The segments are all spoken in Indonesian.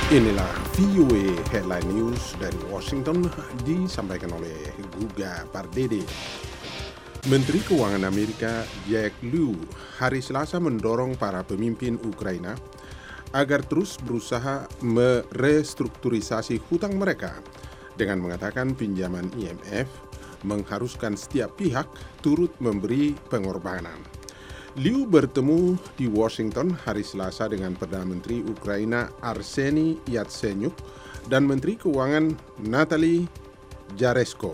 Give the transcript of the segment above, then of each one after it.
Inilah VOA Headline News dari Washington disampaikan oleh Guga Pardede. Menteri Keuangan Amerika Jack Lew hari Selasa mendorong para pemimpin Ukraina agar terus berusaha merestrukturisasi hutang mereka dengan mengatakan pinjaman IMF mengharuskan setiap pihak turut memberi pengorbanan. Liu bertemu di Washington hari Selasa dengan Perdana Menteri Ukraina Arseniy Yatsenyuk dan Menteri Keuangan Natalie Jaresko.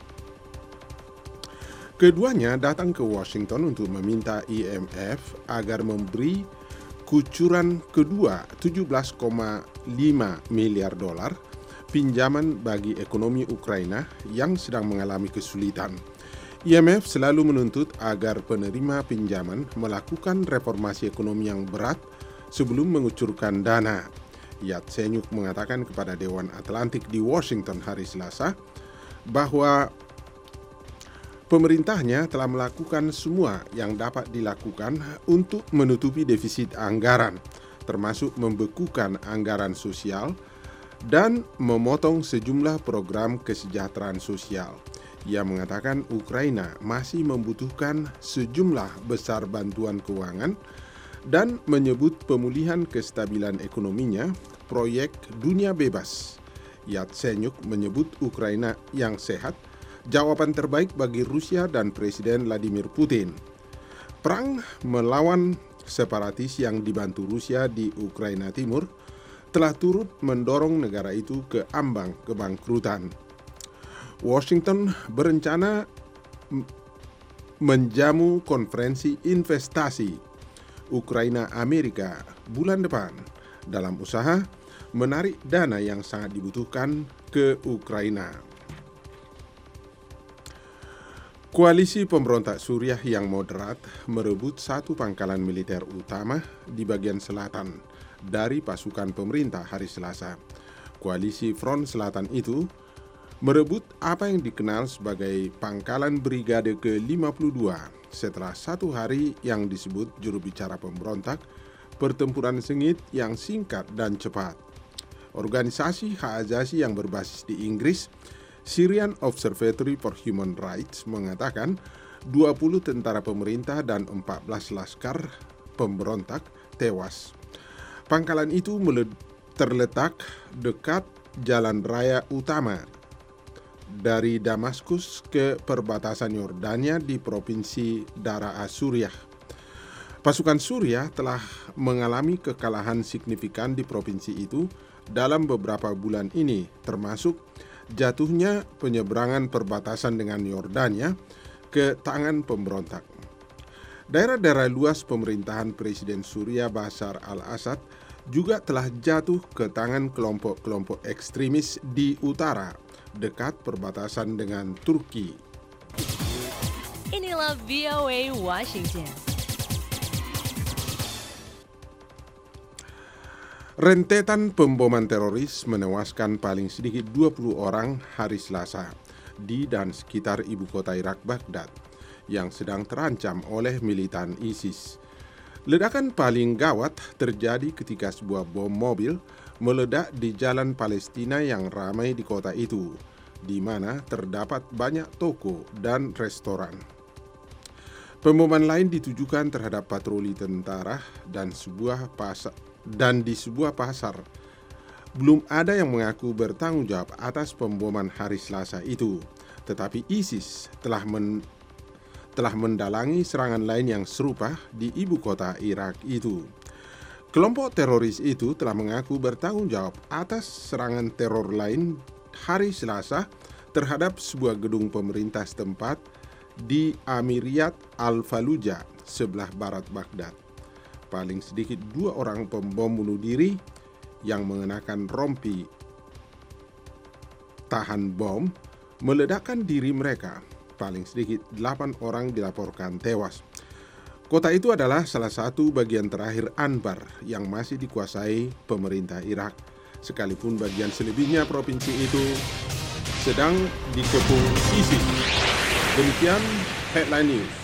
Keduanya datang ke Washington untuk meminta IMF agar memberi kucuran kedua 17,5 miliar dolar pinjaman bagi ekonomi Ukraina yang sedang mengalami kesulitan. IMF selalu menuntut agar penerima pinjaman melakukan reformasi ekonomi yang berat sebelum mengucurkan dana. Yatsenyuk mengatakan kepada Dewan Atlantik di Washington hari Selasa bahwa pemerintahnya telah melakukan semua yang dapat dilakukan untuk menutupi defisit anggaran, termasuk membekukan anggaran sosial dan memotong sejumlah program kesejahteraan sosial. Ia mengatakan Ukraina masih membutuhkan sejumlah besar bantuan keuangan dan menyebut pemulihan kestabilan ekonominya proyek dunia bebas. Yatsenyuk menyebut Ukraina yang sehat jawaban terbaik bagi Rusia dan Presiden Vladimir Putin. Perang melawan separatis yang dibantu Rusia di Ukraina Timur telah turut mendorong negara itu ke ambang kebangkrutan. Washington berencana menjamu konferensi investasi Ukraina-Amerika bulan depan dalam usaha menarik dana yang sangat dibutuhkan ke Ukraina. Koalisi pemberontak Suriah yang moderat merebut satu pangkalan militer utama di bagian selatan dari pasukan pemerintah hari Selasa. Koalisi Front Selatan itu merebut apa yang dikenal sebagai pangkalan Brigade ke-52 setelah satu hari yang disebut juru bicara pemberontak pertempuran sengit yang singkat dan cepat. Organisasi hak asasi yang berbasis di Inggris, Syrian Observatory for Human Rights, mengatakan 20 tentara pemerintah dan 14 laskar pemberontak tewas. Pangkalan itu terletak dekat jalan raya utama dari Damaskus ke perbatasan Yordania di provinsi Daraa Suriah. Pasukan Suriah telah mengalami kekalahan signifikan di provinsi itu dalam beberapa bulan ini, termasuk jatuhnya penyeberangan perbatasan dengan Yordania ke tangan pemberontak. Daerah-daerah luas pemerintahan Presiden Suriah Bashar al-Assad juga telah jatuh ke tangan kelompok-kelompok ekstremis di utara, dekat perbatasan dengan Turki. Inilah VOA Washington. Rentetan pemboman teroris menewaskan paling sedikit 20 orang hari Selasa di dan sekitar ibu kota Irak Baghdad yang sedang terancam oleh militan ISIS. Ledakan paling gawat terjadi ketika sebuah bom mobil meledak di jalan Palestina yang ramai di kota itu, di mana terdapat banyak toko dan restoran. Pemboman lain ditujukan terhadap patroli tentara dan di sebuah pasar. Belum ada yang mengaku bertanggung jawab atas pemboman hari Selasa itu, tetapi ISIS telah mendalangi serangan lain yang serupa di ibu kota Irak itu. Kelompok teroris itu telah mengaku bertanggung jawab atas serangan teror lain hari Selasa terhadap sebuah gedung pemerintah setempat di Amiriyat Al-Fallujah, sebelah barat Baghdad. Paling sedikit 2 orang pembom bunuh diri yang mengenakan rompi tahan bom meledakkan diri mereka. Paling sedikit 8 orang dilaporkan tewas. Kota itu adalah salah satu bagian terakhir Anbar yang masih dikuasai pemerintah Irak, sekalipun bagian selebihnya provinsi itu sedang dikepung ISIS. Demikian Headline News.